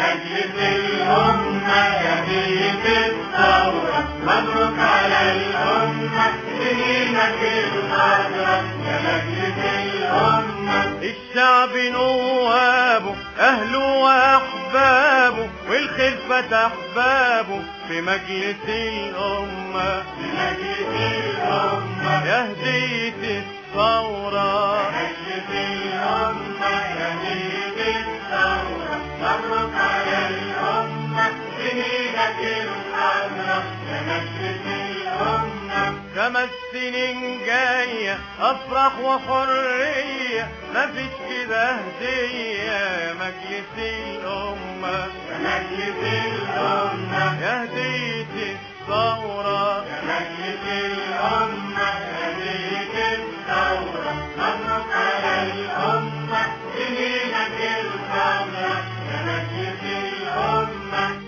مجلس الأمة يا بيت الثورة، مبروك على الأمة سنينك الخضرا يا مجلس الأمة. الشعب نوابه أهله وأحبابه والخير فتح بابه في مجلس الأمة، في مجلس الأمة يا هدية الثورة، مجلس الأمة يا بيت الثورة، مبروك على الأمة سنينك الخضرا يا مجلس الأمة. 5 سنين جاية أفرح وحرية، مفيش كده هدية يا مجلس الأمة، يا مجلس الأمة يا هدية الثورة، يا مجلس الأمة يا بيت الثورة، مبروك على الأمة سنينك الخضرا يا مجلس الأمة.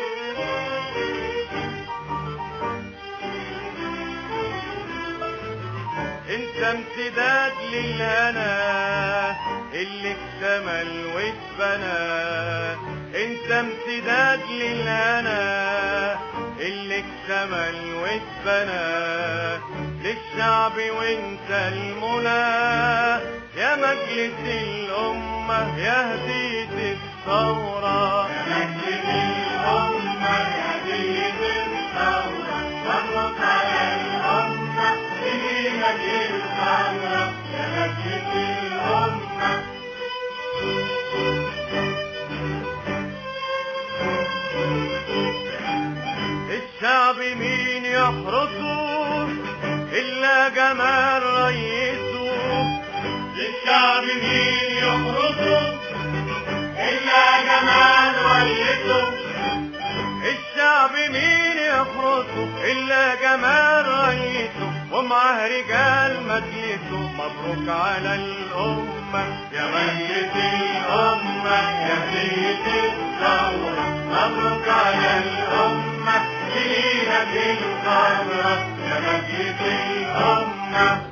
انت امتداد للهنا اللي اكتمل واتبنى، انت امتداد للهنا اللي اكتمل واتبنى للشعب وانت المنى يا مجلس الأمة يا هدية الثورة، يا مجلس الأمة يا بيت الثورة، مبروك على الأمة سنينك الخضرا يا مجلس الأمة. الشعب مين يحرسه إلا جمال رئيسه، الشعب مين يحرسه إلا جمال رئيسه، الشعب مين يحرسه إلا جمال رئيسه ومعاه رجال مجلسه. مبروك على الأمة يا مجلس الأمة يا بيت الثورة، مبروك على الأمة سنينك الخضرا يا مجلس الأمة.